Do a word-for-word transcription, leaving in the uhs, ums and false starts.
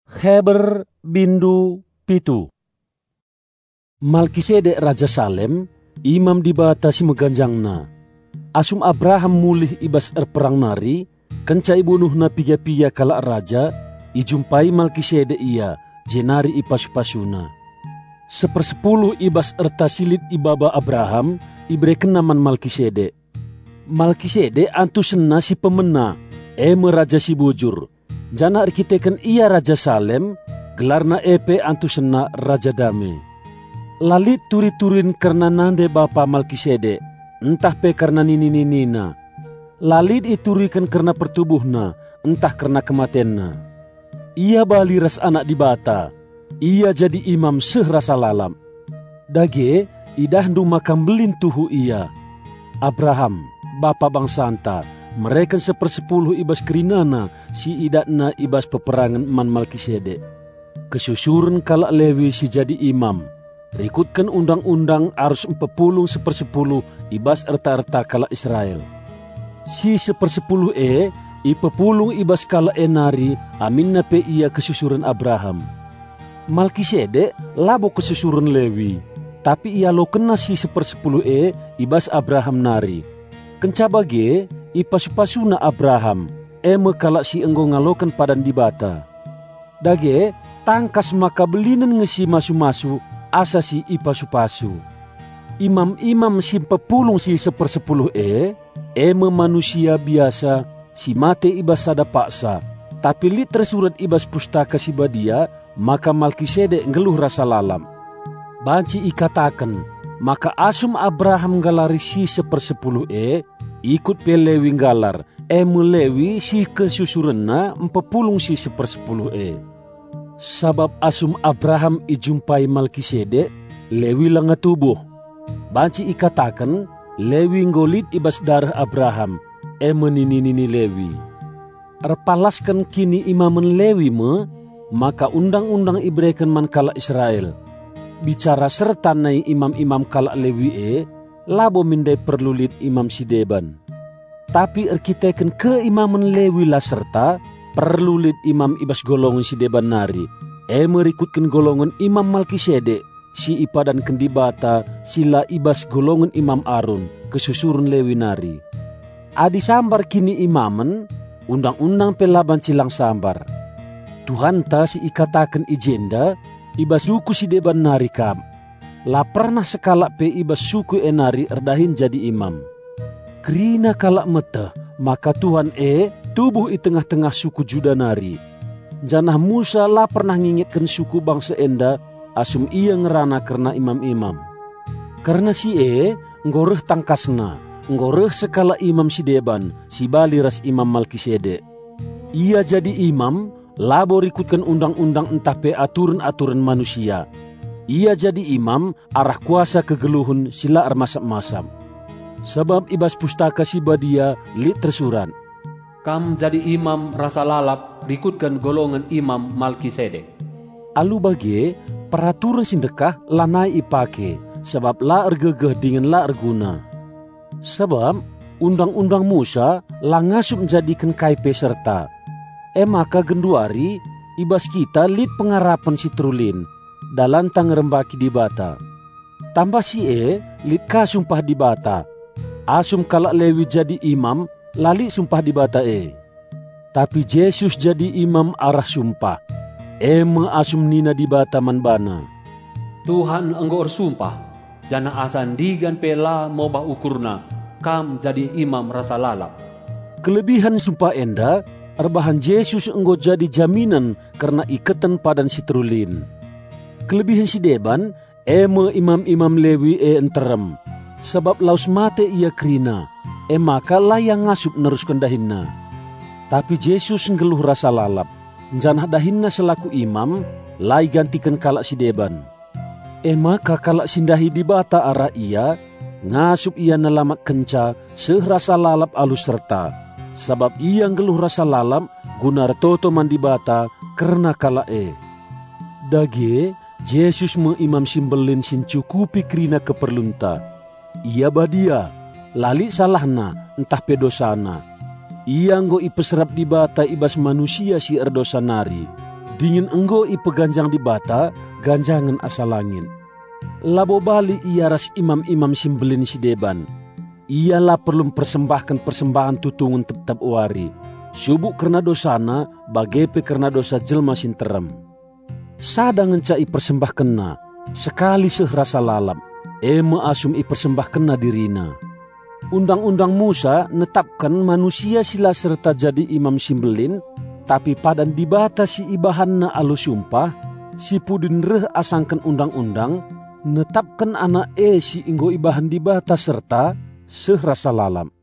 Heber bindu pitu. Malkisedek Raja Salem, imam di bata si meganjangna. Asum Abraham mulih ibas erperang nari, kenca ibunuh na piga-piga kalak raja, ijumpai Malkisedek ia, jenari ipasu-pasuna. Sepersepuluh ibas erta silit ibaba Abraham, ibreken naman Malkisedek. Malkisedek antu sena si pemena, eme raja si bujur. Jana arkiteken ia Raja Salem, gelarna epe antu sena Raja Dame. Lalit turi-turin karena nande bapa Malkisedek, entah pe karena nini-ninina. Lalit iturikan karena pertubuhna, entah karena kematenna. Ia bali ras anak di bata, ia jadi imam seh rasa lalam. Dage, idah ndu makam belin tuhu ia. Abraham, bapa bangsanta, mereka sepersepuluh ibas kerinana si idatna ibas peperangan man Malkisedek. Kesusuran kalak Lewi si jadi imam. Rikutkan undang-undang arus empepuluh sepersepuluh ibas erta-erta kalak Israel. Si sepersepuluh e, ipepuluh ibas kalak enari aminna pe ia kesusuran Abraham. Malkisedek labo kesusuran Lewi, tapi ia lo kena si sepersepuluh e ibas Abraham nari. Kencabage, ipasu-pasuna Abraham, eme kalak si enggo ngalokan padan di bata. Dage, tangkas maka belinan ngesi masu-masu, asa si ipasu-pasu. Imam-imam si pepulung si sepersepuluh e, eme manusia biasa, si mate ibas sada paksa. Tapi li tersurat ibas pustaka si badia, maka Malkisedek ngeluh rasa lalam. Banci ikatakan, maka asum Abraham galari si sepersepuluh e, ikut pe Lewi galar, emu Lewi si kesusurenna empepulung si sepersepuluh e. Sabab asum Abraham ijumpai Malkisedek, Lewi langa tubuh. Banci ikatakan, Lewi ngolit ibas darah Abraham, emu nini-nini Lewi. Erpalaskan kini imamen Lewi me, maka undang-undang ibreken man kalak Israel. Bicara serta nai imam-imam kalak Lewi e, labo mindai perlulit imam sideban. Tapi erkiteken keimaman Lewi lah serta perlulit imam ibas golongan sideban nari. E merikutkan golongan imam Malkisedek, si ipadan kendibata sila ibas golongan imam Arun, kesusurun Lewi nari. Adi sambar kini imamen, undang-undang pelaban silang sambar. Tuhan ta si ikatakan ijenda, ibas suku sideban nari kam. La pernah sekalak pe ibas suku enari erdahin jadi imam. Kerina kalak meta, maka Tuhan e tubuh i tengah-tengah suku Juda nari. Janah Musa la pernah ngingitkan suku bangsa enda, asum ia ngerana karena imam-imam. Karena si e ngoreh tangkasna, ngoreh sekala imam si deban, si bali ras imam Malkisedek. Ia jadi imam, labo rikutkan undang-undang entah pe aturan-aturan manusia. Ia jadi imam arah kuasa kegeluhun sila armasam-masam. Sebab ibas pustaka si badia li tersurat. Kam jadi imam rasa lalap rikutkan golongan imam Malkisedek. Alu bage peraturan sindekah lanai ipake, sebab la ergegeh dengan la erguna. Sebab undang-undang Musa la ngasup menjadikan kaipe serta. E maka genduari ibas kita lit pengarapan si trulin. Dalam tang rembaki di bata. Tambah si e, lit ka sumpah di bata. Asum kalak Lewi jadi imam, lali sumpah di bata e. Tapi Yesus jadi imam arah sumpah. Eme asum nina di bata manbana. Tuhan enggo sumpah, jana asan digan pela mobah ukurna, kam jadi imam rasa lalap. Kelebihan sumpah enda, erbahan Yesus enggo jadi jaminan karena ikatan padan si trulin. Kelebihan si deban, eme imam-imam Lewi e enterem. Sebab laus mate ia kerina, e maka lah yang ngasup neruskan dahinna. Tapi Yesus ngeluh rasa lalap. Janah dahinna selaku imam, lai gantikan kalak si deban. E maka kalak sindahi di bata arah ia, ngasup ia nelamat kenca, seh rasa lalap alus serta. Sebab ia ngeluh rasa lalap, gunar toto mandi bata, karena kalak e. Dage, Yesus me imam simbelin sin cukupi kerina keperlunta. Ia badia, lali salahna, entah pedosana. Ia nggo ipeserap di bata ibas manusia si erdosa nari. Dingin enggo ipeganjang di bata, ganjangan asal langit. Labo bali ia ras imam-imam simbelin si deban. Ialah perlu persembahkan persembahan tutungun tetap wari. Subuk karena dosana, bagepe karena dosa jelma sinterem. Sadang encai persembahkenna, sekali sehrasa lalap, eme asum ipersembahkenna dirina. Undang-undang Musa netapkan manusia sila serta jadi imam simbelin, tapi padan dibatasi ibahanna alu sumpah, si pudin reh asangkan undang-undang, netapkan anak e si inggo ibahan dibata serta sehrasa lalap.